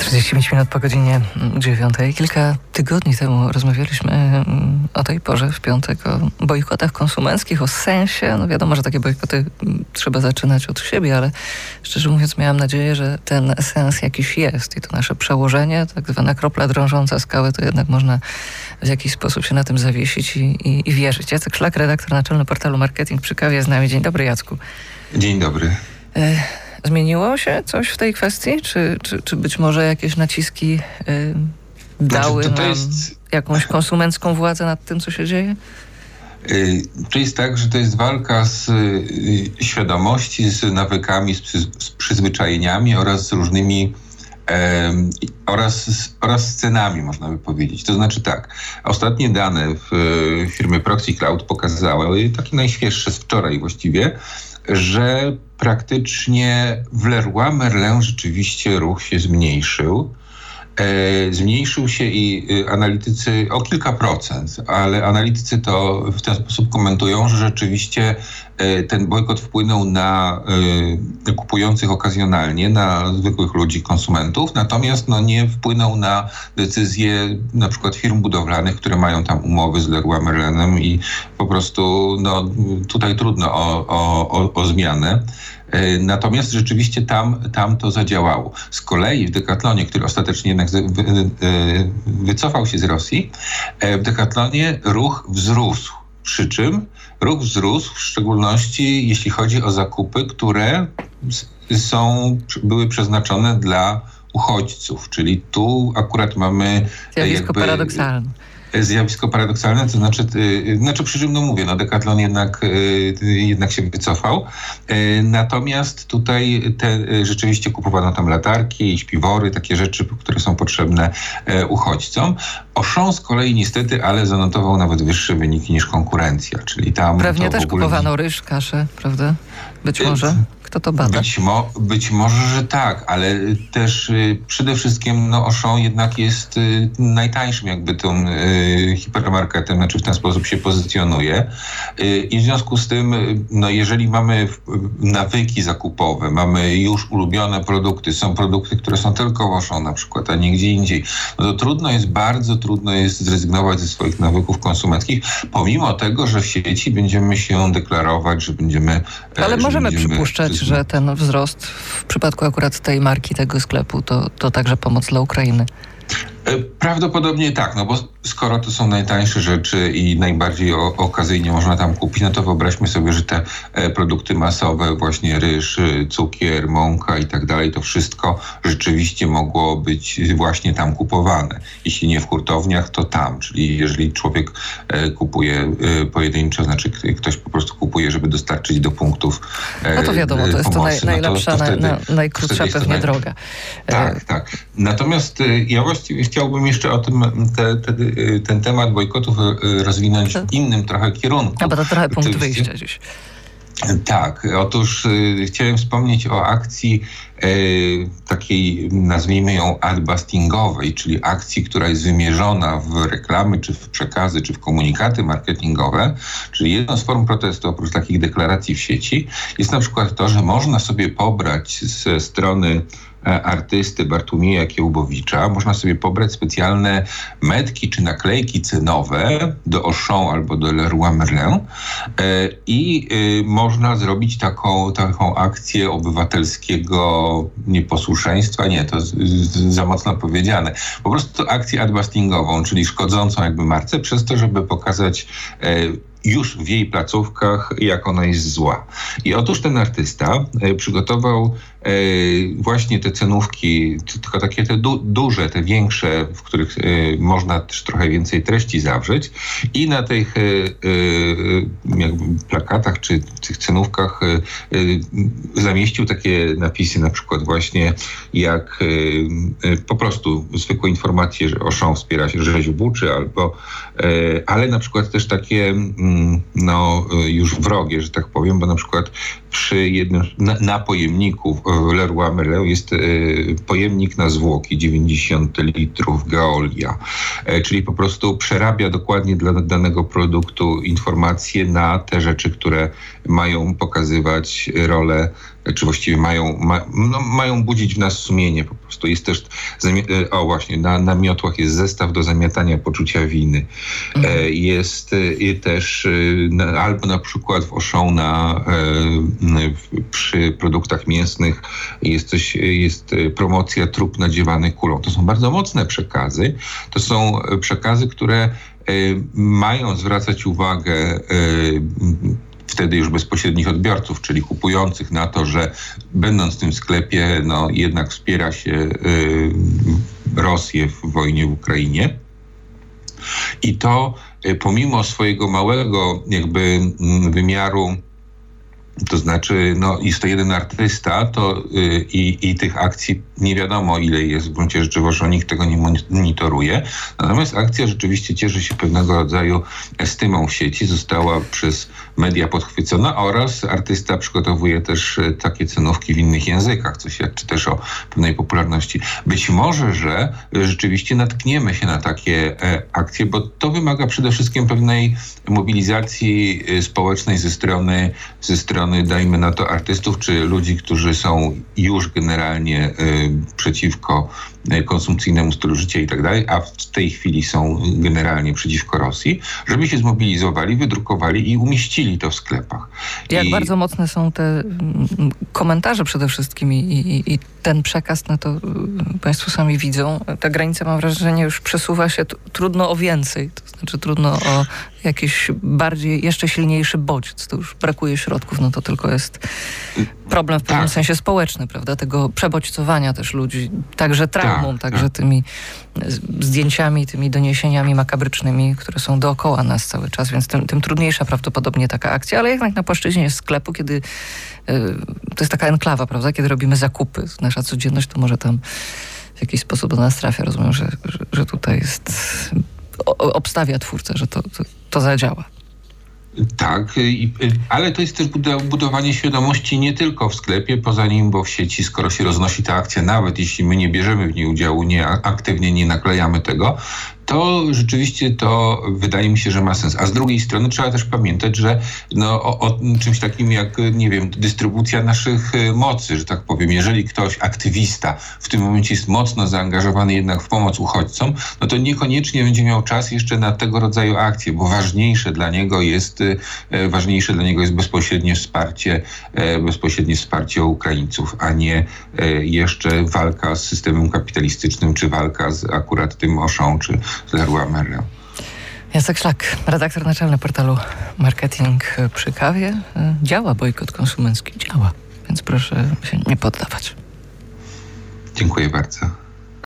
45 minut po godzinie 9. Kilka tygodni temu rozmawialiśmy o tej porze w piątek o bojkotach konsumenckich, o sensie. No wiadomo, że takie bojkoty trzeba zaczynać od siebie, ale szczerze mówiąc miałam nadzieję, że ten sens jakiś jest i to nasze przełożenie, tak zwana kropla drążąca skałę, to jednak można w jakiś sposób się na tym zawiesić i wierzyć. Jacek Szlak, redaktor naczelny portalu Marketing przy Kawie z nami. Dzień dobry, Jacku. Dzień dobry. Zmieniło się coś w tej kwestii? Czy być może jakieś naciski dały nam jakąś konsumencką władzę nad tym, co się dzieje? To jest tak, że to jest walka z świadomości, z nawykami, z przyzwyczajeniami oraz z różnymi oraz z cenami, można by powiedzieć. To znaczy tak, ostatnie dane w firmy Proxy Cloud pokazały, takie najświeższe z wczoraj właściwie, że praktycznie w Leroy Merlin rzeczywiście ruch się zmniejszył. Zmniejszył się i analitycy o kilka procent, ale analitycy to w ten sposób komentują, że rzeczywiście ten bojkot wpłynął na kupujących okazjonalnie, na zwykłych ludzi, konsumentów, natomiast nie wpłynął na decyzje na przykład firm budowlanych, które mają tam umowy z Leroy Merlinem i po prostu tutaj trudno o zmianę. Natomiast rzeczywiście tam to zadziałało. Z kolei w Decathlonie, który ostatecznie jednak wycofał się z Rosji, w Decathlonie ruch wzrósł. Przy czym ruch wzrósł w szczególności jeśli chodzi o zakupy, które były przeznaczone dla uchodźców. Czyli tu akurat mamy zjawisko paradoksalne. Zjawisko paradoksalne, to znaczy przy czym mówię, Decathlon jednak się wycofał. Natomiast tutaj rzeczywiście kupowano tam latarki, śpiwory, takie rzeczy, które są potrzebne uchodźcom. Auchan z kolei niestety, ale zanotował nawet wyższe wyniki niż konkurencja, czyli tam... Pewnie też kupowano ryż, kaszę, prawda? Być może. Kto to bada? Być może, że tak, ale też przede wszystkim Auchan jednak jest najtańszym jakby tym hipermarketem, znaczy w ten sposób się pozycjonuje. I w związku z tym, jeżeli mamy nawyki zakupowe, mamy już ulubione produkty, są produkty, które są tylko w Auchan na przykład, a nie gdzie indziej, to bardzo trudno jest zrezygnować ze swoich nawyków konsumenckich, pomimo tego, że w sieci będziemy się deklarować, że będziemy... Ale możemy przypuszczać, że ten wzrost w przypadku akurat tej marki, tego sklepu, to także pomoc dla Ukrainy. Prawdopodobnie tak, bo skoro to są najtańsze rzeczy i najbardziej okazyjnie można tam kupić, to wyobraźmy sobie, że te produkty masowe, właśnie ryż, cukier, mąka i tak dalej, to wszystko rzeczywiście mogło być właśnie tam kupowane. Jeśli nie w hurtowniach, to tam. Czyli jeżeli człowiek kupuje pojedynczo, znaczy ktoś po prostu kupuje, żeby dostarczyć do punktów to wiadomo, to jest pomocy, to najlepsza, najkrótsza pewnie droga. Tak. Natomiast ja właściwie chciałbym jeszcze o tym ten temat bojkotów rozwinąć w innym trochę kierunku. Bo to trochę punkt wyjścia dziś. Tak, otóż chciałem wspomnieć o akcji takiej, nazwijmy ją adbustingowej, czyli akcji, która jest wymierzona w reklamy, czy w przekazy, czy w komunikaty marketingowe. Czyli jedną z form protestu, oprócz takich deklaracji w sieci, jest na przykład to, że można sobie pobrać ze strony artysty Bartłomieja Kiełbowicza, można sobie pobrać specjalne metki czy naklejki cenowe do Auchan albo do Leroy Merlin i można zrobić taką akcję obywatelskiego nieposłuszeństwa. Nie, to za mocno powiedziane. Po prostu akcję adbustingową, czyli szkodzącą jakby marce, przez to, żeby pokazać już w jej placówkach, jak ona jest zła. I otóż ten artysta przygotował właśnie te cenówki, tylko takie te duże, te większe, w których można też trochę więcej treści zawrzeć i na tych jakby plakatach czy tych cenówkach zamieścił takie napisy, na przykład właśnie jak po prostu zwykłe informacje, że Auchan wspiera się rzeź w Buczy, ale na przykład też takie już wrogie, że tak powiem, bo na przykład przy jednym, na pojemniku w Leroy Merlin jest pojemnik na zwłoki 90 litrów Geolia, czyli po prostu przerabia dokładnie dla danego produktu informacje na te rzeczy, które mają pokazywać rolę, czy właściwie mają budzić w nas sumienie po prostu. Jest też Właśnie, na miotłach jest zestaw do zamiatania poczucia winy. Jest też albo na przykład w Auchan przy produktach mięsnych jest promocja trup nadziewany kulą. To są bardzo mocne przekazy. To są przekazy, które mają zwracać uwagę wtedy już bezpośrednich odbiorców, czyli kupujących, na to, że będąc w tym sklepie, jednak wspiera się Rosję w wojnie w Ukrainie. I to pomimo swojego małego wymiaru, to znaczy jest to jeden artysta, i tych akcji nie wiadomo ile jest w gruncie rzeczy, bo nikt tego nie monitoruje. Natomiast akcja rzeczywiście cieszy się pewnego rodzaju estymą w sieci, została przez media podchwycona oraz artysta przygotowuje też takie cenówki w innych językach, co świadczy też o pewnej popularności. Być może, że rzeczywiście natkniemy się na takie akcje, bo to wymaga przede wszystkim pewnej mobilizacji społecznej ze strony, dajmy na to, artystów czy ludzi, którzy są już generalnie przeciwko konsumpcyjnemu stylu życia i tak dalej, a w tej chwili są generalnie przeciwko Rosji, żeby się zmobilizowali, wydrukowali i umieścili to w sklepach. Jak bardzo mocne są te komentarze przede wszystkim i ten przekaz, to państwo sami widzą. Ta granica, mam wrażenie, już przesuwa się trudno o więcej. To znaczy trudno o jakiś bardziej, jeszcze silniejszy bodziec. To już brakuje środków, to tylko jest problem w pewnym sensie społeczny, prawda? Tego przebodźcowania też ludzi, także traumą, także tymi zdjęciami, tymi doniesieniami makabrycznymi, które są dookoła nas cały czas, więc tym trudniejsza prawdopodobnie taka akcja, ale jednak na płaszczyźnie sklepu, kiedy to jest taka enklawa, prawda? Kiedy robimy zakupy, nasza codzienność to może tam w jakiś sposób do nas trafia. Rozumiem, że tutaj jest obstawia twórca, że to zadziała. Tak, ale to jest też budowanie świadomości nie tylko w sklepie, poza nim, bo w sieci, skoro się roznosi ta akcja, nawet jeśli my nie bierzemy w niej udziału, aktywnie nie naklejamy tego, to rzeczywiście to wydaje mi się, że ma sens. A z drugiej strony trzeba też pamiętać, że o czymś takim jak, dystrybucja naszych mocy, że tak powiem. Jeżeli ktoś, aktywista, w tym momencie jest mocno zaangażowany jednak w pomoc uchodźcom, to niekoniecznie będzie miał czas jeszcze na tego rodzaju akcje, bo ważniejsze dla niego jest bezpośrednie wsparcie Ukraińców, a nie jeszcze walka z systemem kapitalistycznym, czy walka z akurat tym Auchan, czy z Leroy Merlin. Jacek Szlak, redaktor naczelny portalu Marketing przy Kawie. Działa bojkot konsumencki, działa, więc proszę się nie poddawać. Dziękuję bardzo.